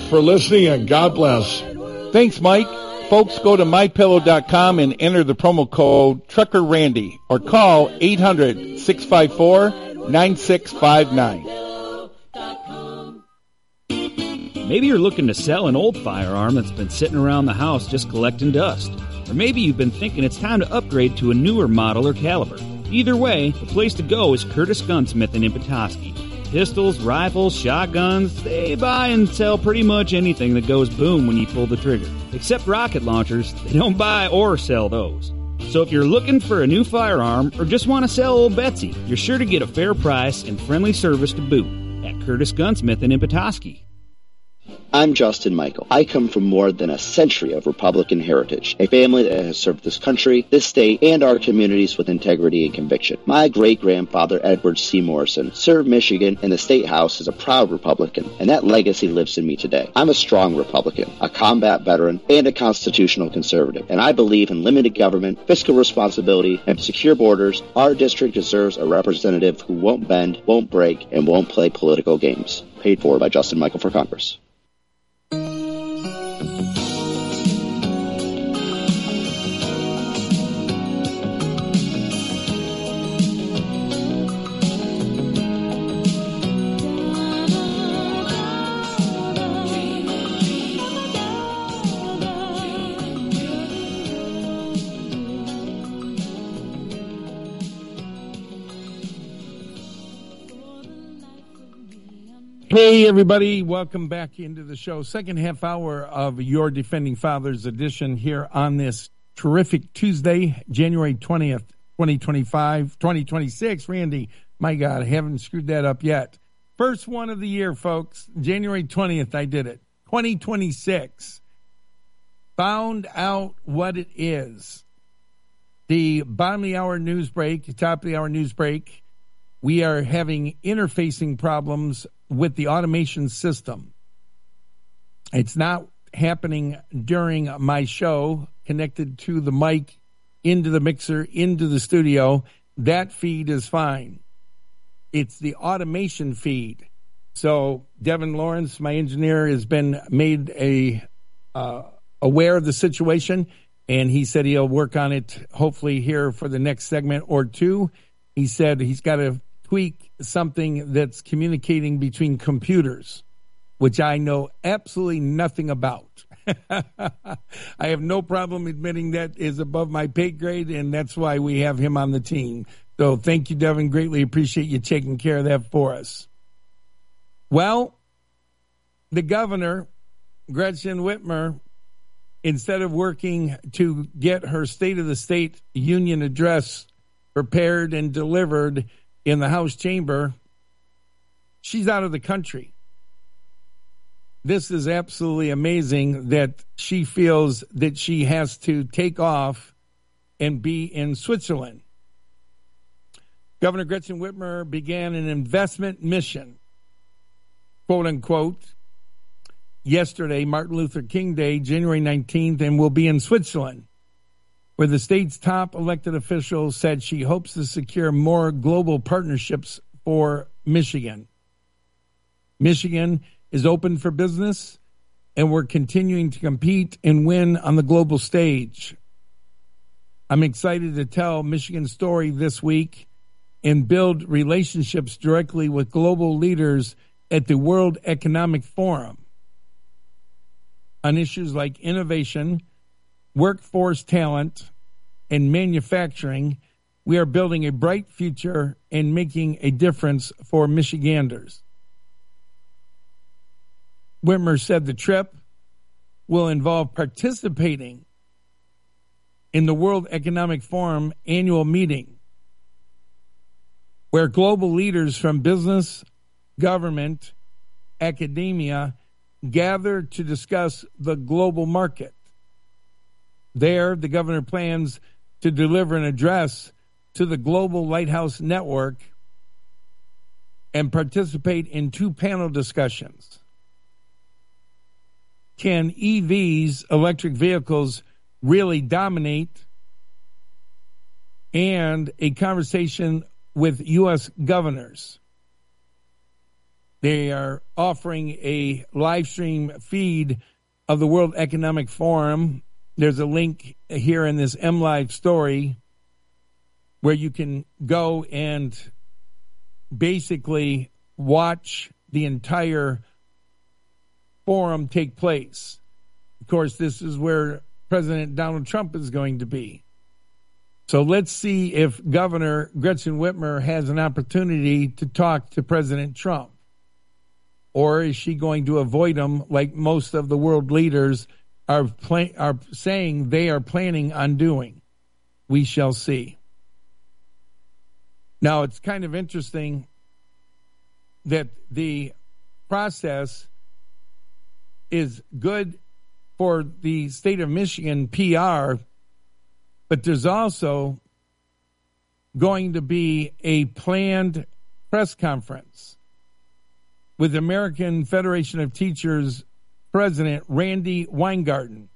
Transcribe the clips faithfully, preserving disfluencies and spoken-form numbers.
for listening, and God bless. Thanks, Mike. Folks, go to my pillow dot com and enter the promo code Trucker Randy or call eight hundred, six five four, nine six five nine. Maybe you're looking to sell an old firearm that's been sitting around the house just collecting dust. Or maybe you've been thinking it's time to upgrade to a newer model or caliber. Either way, the place to go is Curtis Gunsmith in Petoskey. Pistols, rifles, shotguns, they buy and sell pretty much anything that goes boom when you pull the trigger. Except rocket launchers, they don't buy or sell those. So if you're looking for a new firearm or just want to sell old Betsy, you're sure to get a fair price and friendly service to boot at Curtis Gunsmith in Petoskey. I'm Justin Michael. I come from more than a century of Republican heritage, a family that has served this country, this state, and our communities with integrity and conviction. My great-grandfather, Edward C. Morrison, served Michigan in the State House as a proud Republican, and that legacy lives in me today. I'm a strong Republican, a combat veteran, and a constitutional conservative, and I believe in limited government, fiscal responsibility, and secure borders. Our district deserves a representative who won't bend, won't break, and won't play political games. Paid for by Justin Michael for Congress. Hey, everybody. Welcome back into the show. Second half hour of your Defending Fathers edition here on this terrific Tuesday, January twentieth, twenty twenty-five, twenty twenty-six. Randy, my God, I haven't screwed that up yet. First one of the year, folks. January twentieth, I did it. twenty twenty-six. Found out what it is. The bottom of the hour news break, top of the hour news break. We are having interfacing problems with the automation system. It's not happening during my show, connected to the mic, into the mixer, into the studio. That feed is fine. It's the automation feed. So Devin Lawrence, my engineer, has been made a uh, aware of the situation, and he said he'll work on it hopefully here for the next segment or two. He said he's got to tweak something that's communicating between computers, which I know absolutely nothing about. I have no problem admitting that is above my pay grade, and that's why we have him on the team. So thank you, Devin. Greatly appreciate you taking care of that for us. Well, the governor, Gretchen Whitmer, instead of working to get her State of the State Union address prepared and delivered in the House chamber, she's out of the country. This is absolutely amazing that she feels that she has to take off and be in Switzerland. Governor Gretchen Whitmer began an investment mission, quote unquote, yesterday, Martin Luther King Day, January nineteenth, and will be in Switzerland, where the state's top elected official said she hopes to secure more global partnerships for Michigan. Michigan is open for business, and we're continuing to compete and win on the global stage. I'm excited to tell Michigan's story this week and build relationships directly with global leaders at the World Economic Forum on issues like innovation, workforce talent, and manufacturing. We are building a bright future and making a difference for Michiganders. Whitmer said the trip will involve participating in the World Economic Forum annual meeting, where global leaders from business, government, academia gather to discuss the global market. There, the governor plans to deliver an address to the Global Lighthouse Network and participate in two panel discussions. Can E Vs, electric vehicles, really dominate? And a conversation with U S governors. They are offering a live stream feed of the World Economic Forum. There's a link here in this MLive story where you can go and basically watch the entire forum take place. Of course, this is where President Donald Trump is going to be. So let's see if Governor Gretchen Whitmer has an opportunity to talk to President Trump. Or is she going to avoid him like most of the world leaders are plan- are saying they are planning on doing? We shall see. Now, it's kind of interesting that the process is good for the state of Michigan P R, but there's also going to be a planned press conference with American Federation of Teachers President Randi Weingarten.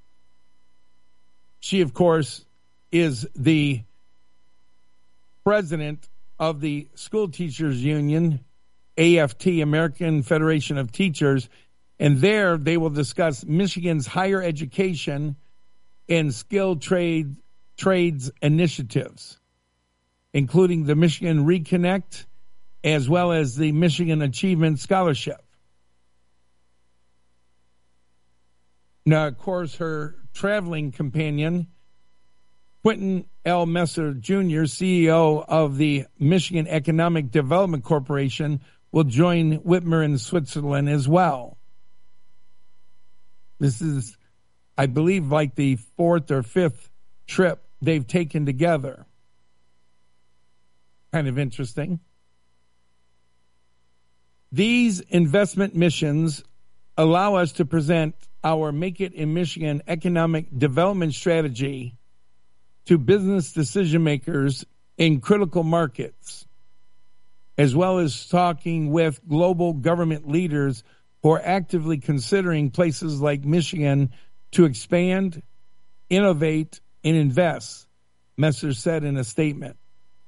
She, of course, is the president of the School Teachers Union, A F T, American Federation of Teachers, and there they will discuss Michigan's higher education and skilled trade trades initiatives, including the Michigan Reconnect, as well as the Michigan Achievement Scholarship. Now, of course, her traveling companion, Quentin L. Messer Junior, C E O of the Michigan Economic Development Corporation, will join Whitmer in Switzerland as well. This is, I believe, like the fourth or fifth trip they've taken together. Kind of interesting. These investment missions allow us to present our Make It in Michigan economic development strategy to business decision makers in critical markets, as well as talking with global government leaders who are actively considering places like Michigan to expand, innovate, and invest, Messer said in a statement.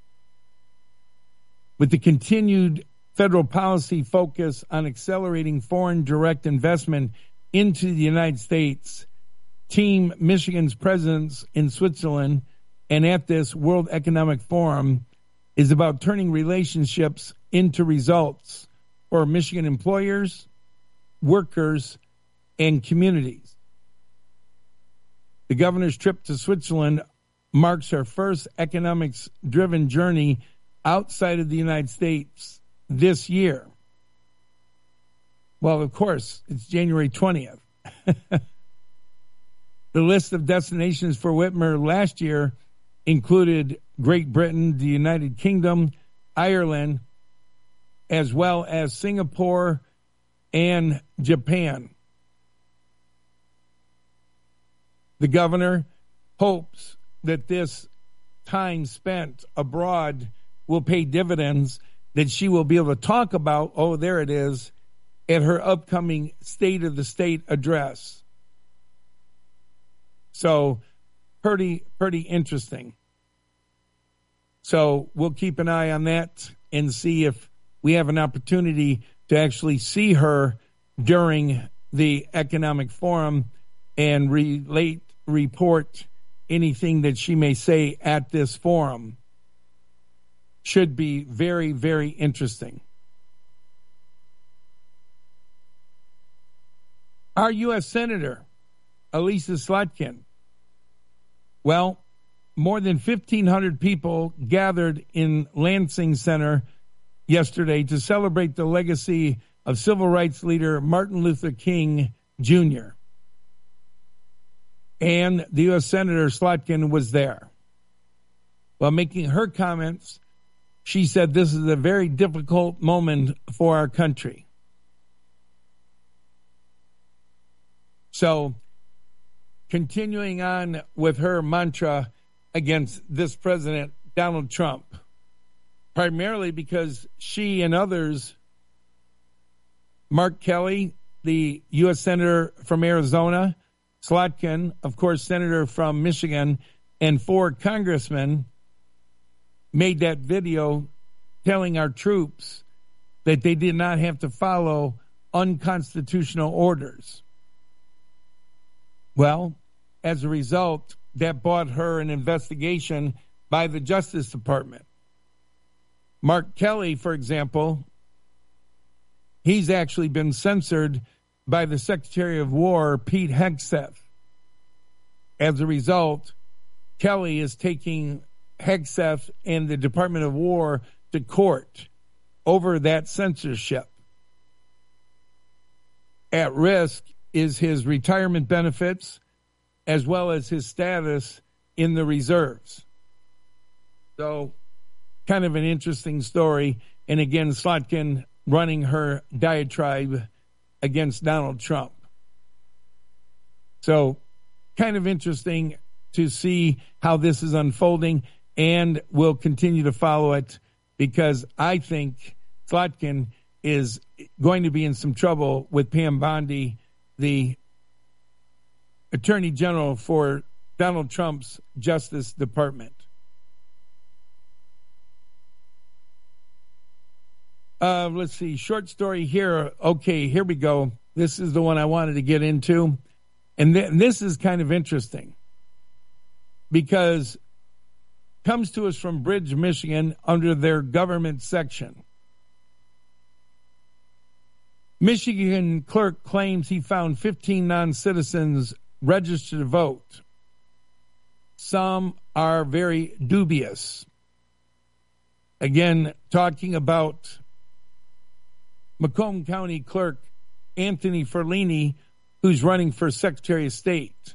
With the continued federal policy focus on accelerating foreign direct investment into the United States, Team Michigan's presence in Switzerland and at this World Economic Forum is about turning relationships into results for Michigan employers, workers, and communities. The governor's trip to Switzerland marks her first economics-driven journey outside of the United States this year. Well, of course, it's January twentieth. The list of destinations for Whitmer last year included Great Britain, the United Kingdom, Ireland, as well as Singapore and Japan. The governor hopes that this time spent abroad will pay dividends that she will be able to talk about, oh, there it is, at her upcoming State of the State address. So, pretty, pretty interesting. So, we'll keep an eye on that and see if we have an opportunity to actually see her during the economic forum and relate, report anything that she may say at this forum. Should be very, very interesting. Our U S Senator, Elissa Slotkin, well, more than fifteen hundred people gathered in Lansing Center yesterday to celebrate the legacy of civil rights leader Martin Luther King Junior And the U S Senator Slotkin was there. While making her comments, she said this is a very difficult moment for our country. So, continuing on with her mantra against this President Donald Trump, primarily because she and others, Mark Kelly, the U S Senator from Arizona, Slotkin, of course, Senator from Michigan, and four congressmen made that video telling our troops that they did not have to follow unconstitutional orders. Well, as a result, that bought her an investigation by the Justice Department. Mark Kelly, for example, he's actually been censored by the Secretary of War, Pete Hegseth. As a result, Kelly is taking Hegseth and the Department of War to court over that censorship. At risk is his retirement benefits as well as his status in the reserves. So, kind of an interesting story. And again, Slotkin running her diatribe against Donald Trump. So, kind of interesting to see how this is unfolding, and we'll continue to follow it because I think Slotkin is going to be in some trouble with Pam Bondi, the Attorney General for Donald Trump's Justice Department. Uh, let's see, short story here. Okay, here we go. This is the one I wanted to get into. And, th- and this is kind of interesting because it comes to us from Bridge, Michigan, under their government section. Michigan clerk claims he found fifteen non-citizens registered to vote. Some are very dubious. Again, talking about Macomb County Clerk Anthony Ferlini, who's running for Secretary of State.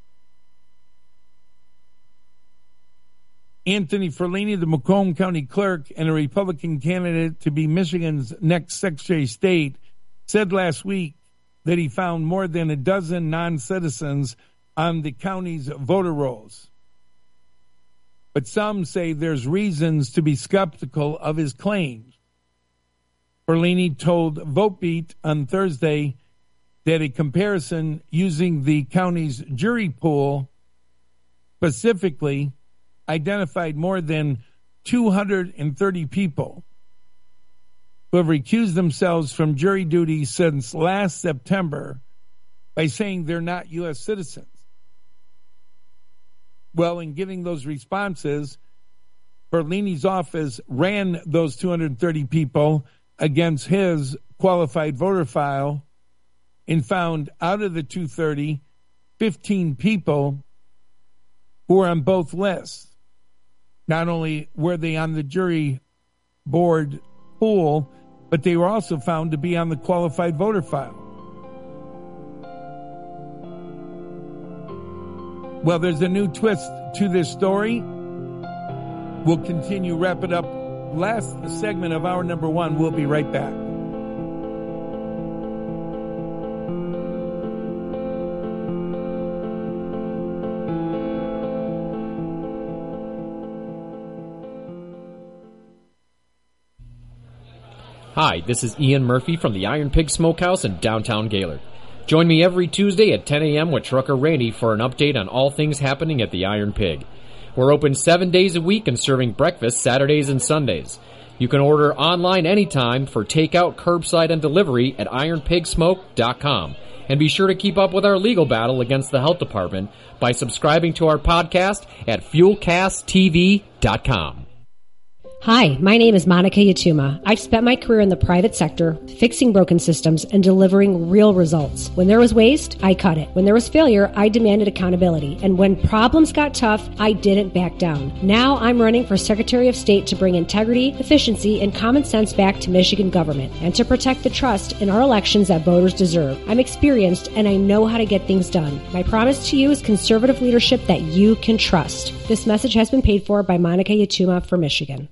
Anthony Ferlini, the Macomb County Clerk and a Republican candidate to be Michigan's next Secretary of State, said last week that he found more than a dozen non-citizens on the county's voter rolls. But some say there's reasons to be skeptical of his claims. Ferlini told VoteBeat on Thursday that a comparison using the county's jury pool specifically identified more than two hundred thirty people who have recused themselves from jury duty since last September by saying they're not U S citizens. Well, in getting those responses, Ferlini's office ran those two hundred thirty people against his qualified voter file and found out of the two hundred thirty, fifteen people who were on both lists. Not only were they on the jury board pool, but they were also found to be on the qualified voter file. Well, there's a new twist to this story. We'll continue, wrap it up. Last segment of hour number one. We'll be right back. Hi, this is Ian Murphy from the Iron Pig Smokehouse in downtown Gaylord. Join me every Tuesday at ten a.m. with Trucker Randy for an update on all things happening at the Iron Pig. We're open seven days a week and serving breakfast Saturdays and Sundays. You can order online anytime for takeout, curbside, and delivery at iron pig smoke dot com. And be sure to keep up with our legal battle against the health department by subscribing to our podcast at fuel cast t v dot com. Hi, my name is Monica Yatuma. I've spent my career in the private sector, fixing broken systems and delivering real results. When there was waste, I cut it. When there was failure, I demanded accountability. And when problems got tough, I didn't back down. Now I'm running for Secretary of State to bring integrity, efficiency, and common sense back to Michigan government and to protect the trust in our elections that voters deserve. I'm experienced and I know how to get things done. My promise to you is conservative leadership that you can trust. This message has been paid for by Monica Yatuma for Michigan.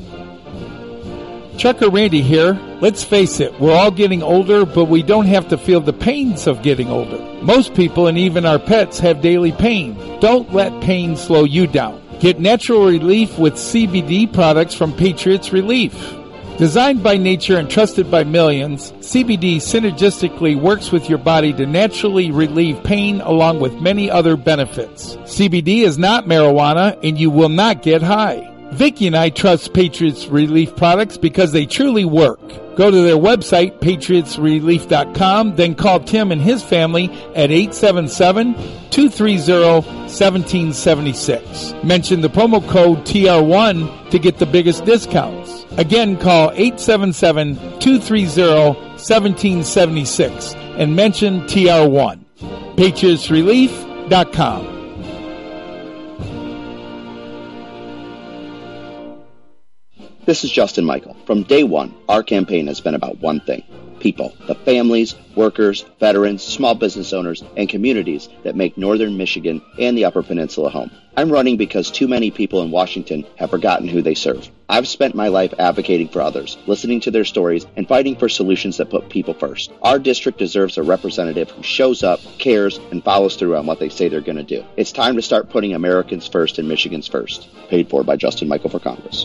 Trucker Randy here. Let's face it, we're all getting older, but we don't have to feel the pains of getting older. Most people and even our pets have daily pain. Don't let pain slow you down. Get natural relief with C B D products from Patriots Relief. Designed by nature and trusted by millions, C B D synergistically works with your body to naturally relieve pain along with many other benefits. C B D is not marijuana and you will not get high. Vicki and I trust Patriots Relief products because they truly work. Go to their website, patriots relief dot com, then call Tim and his family at eight seven seven, two three zero, one seven seven six. Mention the promo code T R one to get the biggest discounts. Again, call eight seven seven, two three zero, one seven seven six and mention T R one. patriots relief dot com. This is Justin Michael. From day one, our campaign has been about one thing: people, the families, workers, veterans, small business owners, and communities that make Northern Michigan and the Upper Peninsula home. I'm running because too many people in Washington have forgotten who they serve. I've spent my life advocating for others, listening to their stories, and fighting for solutions that put people first. Our district deserves a representative who shows up, cares, and follows through on what they say they're going to do. It's time to start putting Americans first and Michigans first. Paid for by Justin Michael for Congress.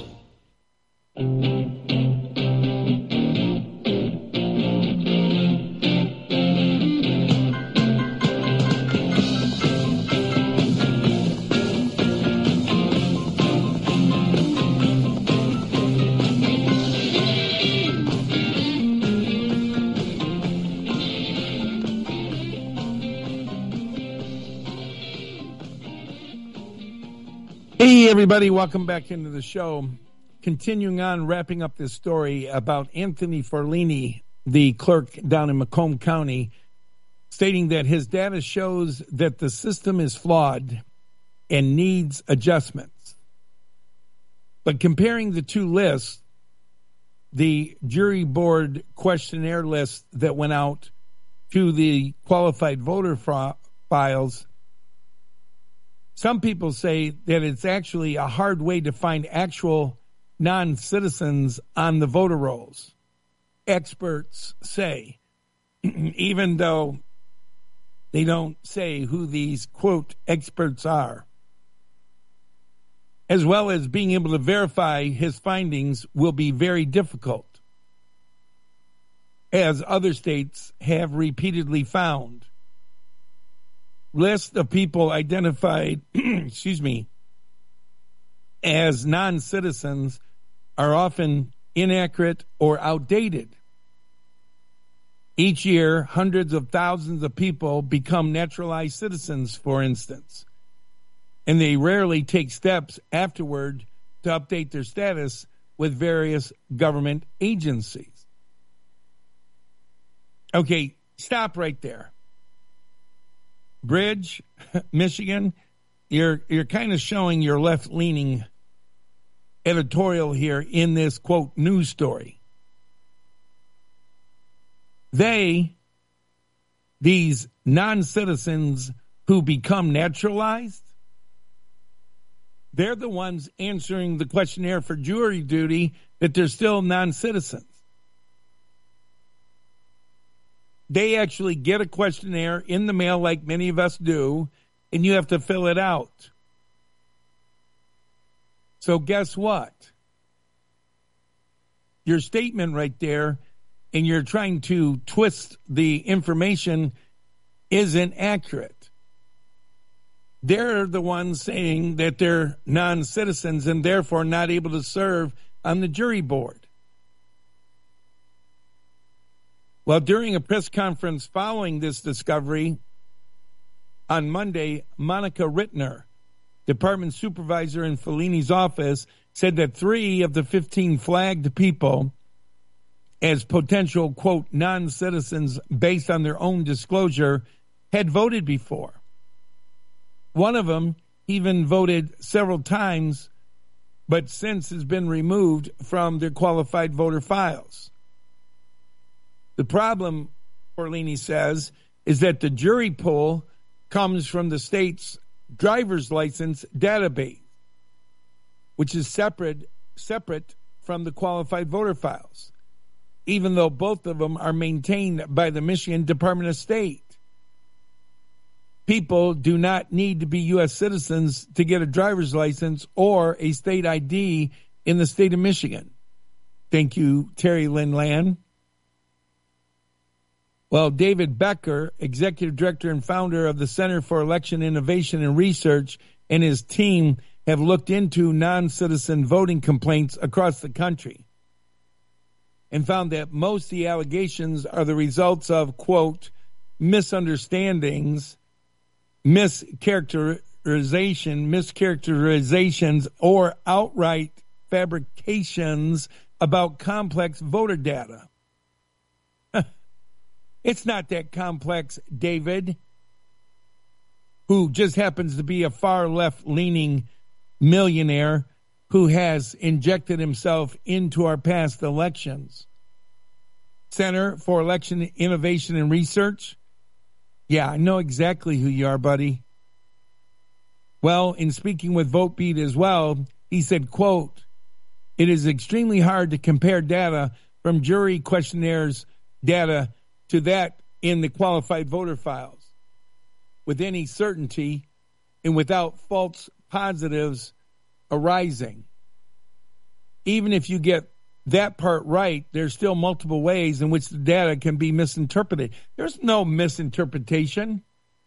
Hey, everybody, welcome back into the show. Continuing on, wrapping up this story about Anthony Forlini, the clerk down in Macomb County, stating that his data shows that the system is flawed and needs adjustments. But comparing the two lists, the jury board questionnaire list that went out to the qualified voter fra- files, some people say that it's actually a hard way to find actual non-citizens on the voter rolls. Experts say, even though they don't say who these, quote, experts are. As well as being able to verify his findings will be very difficult, as other states have repeatedly found. List of people identified, excuse me, as non-citizens are often inaccurate or outdated. Each year, hundreds of thousands of people become naturalized citizens, for instance, and they rarely take steps afterward to update their status with various government agencies. Okay, stop right there. Bridge, Michigan, you're you're kind of showing your left-leaning editorial here in this, quote, news story. They, these non-citizens who become naturalized, they're the ones answering the questionnaire for jury duty that they're still non-citizens. They actually get a questionnaire in the mail like many of us do, and you have to fill it out. So guess what? Your statement right there, and you're trying to twist the information, isn't accurate. They're the ones saying that they're non-citizens and therefore not able to serve on the jury board. Well, during a press conference following this discovery on Monday, Monica Rittner, department supervisor in Forlini's office, said that three of the fifteen flagged people as potential, quote, non-citizens based on their own disclosure had voted before. One of them even voted several times, but since has been removed from their qualified voter files. The problem, Forlini says, is that the jury pool comes from the state's driver's license database, which is separate separate from the qualified voter files, even though both of them are maintained by the Michigan Department of State. People do not need to be U S citizens to get a driver's license or a state I D in the state of Michigan. Thank you, Terry Lynn Land. Well, David Becker, executive director and founder of the Center for Election Innovation and Research, and his team have looked into non-citizen voting complaints across the country and found that most of the allegations are the results of, quote, misunderstandings, mischaracterization, mischaracterizations, or outright fabrications about complex voter data. It's not that complex, David, who just happens to be a far left-leaning millionaire who has injected himself into our past elections. Center for Election Innovation and Research? Yeah, I know exactly who you are, buddy. Well, in speaking with VoteBeat as well, he said, quote, it is extremely hard to compare data from jury questionnaires data to that in the qualified voter files with any certainty and without false positives arising. Even if you get that part right, there's still multiple ways in which the data can be misinterpreted. There's no misinterpretation.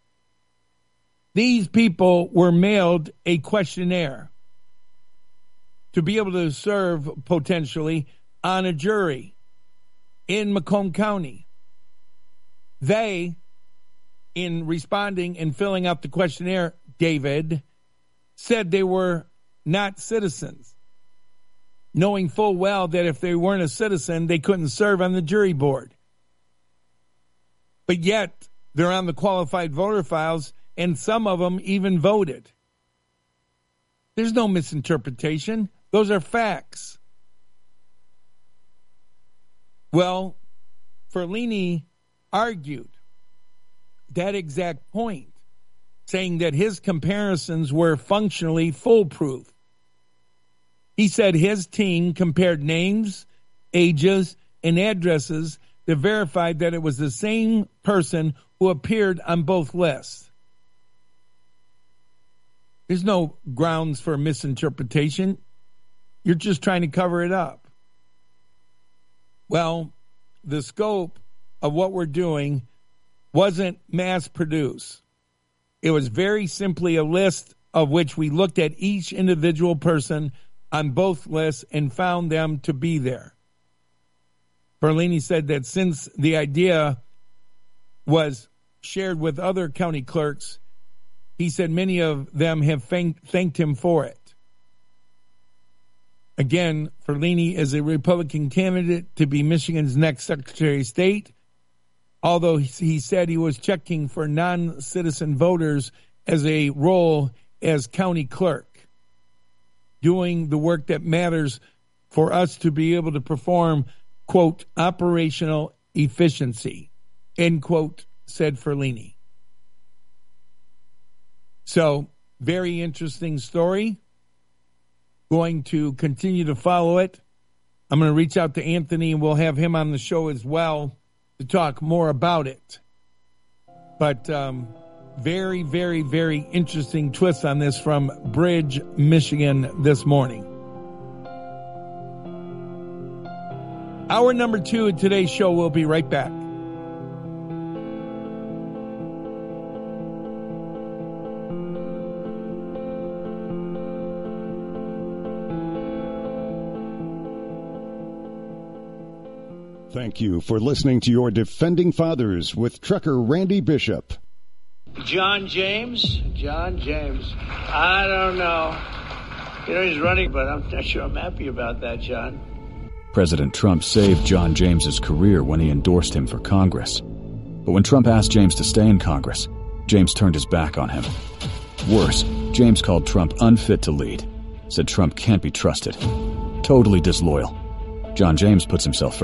These people were mailed a questionnaire to be able to serve potentially on a jury in Macomb County. They, in responding and filling out the questionnaire, David, said they were not citizens, knowing full well that if they weren't a citizen, they couldn't serve on the jury board. But yet, they're on the qualified voter files, and some of them even voted. There's no misinterpretation. Those are facts. Well, Ferlini argued that exact point, saying that his comparisons were functionally foolproof. He said his team compared names, ages, and addresses that verified that it was the same person who appeared on both lists. There's no grounds for misinterpretation. You're just trying to cover it up. Well, the scope of what we're doing wasn't mass-produced. It was very simply a list of which we looked at each individual person on both lists and found them to be there. Ferlini said that since the idea was shared with other county clerks, he said many of them have thank- thanked him for it. Again, Ferlini is a Republican candidate to be Michigan's next Secretary of State, although he said he was checking for non-citizen voters as a role as county clerk, doing the work that matters for us to be able to perform, quote, operational efficiency, end quote, said Ferlini. So, very interesting story. Going to continue to follow it. I'm going to reach out to Anthony, and we'll have him on the show as well to talk more about it. But um, very, very, very interesting twist on this from Bridge, Michigan this morning. Hour number two of today's show. We'll be right back. Thank you for listening to your Defending Fathers with Trucker Randy Bishop. John James? John James. I don't know. You know, he's running, but I'm not sure I'm happy about that, John. President Trump saved John James's career when he endorsed him for Congress. But when Trump asked James to stay in Congress, James turned his back on him. Worse, James called Trump unfit to lead, said Trump can't be trusted. Totally disloyal. John James puts himself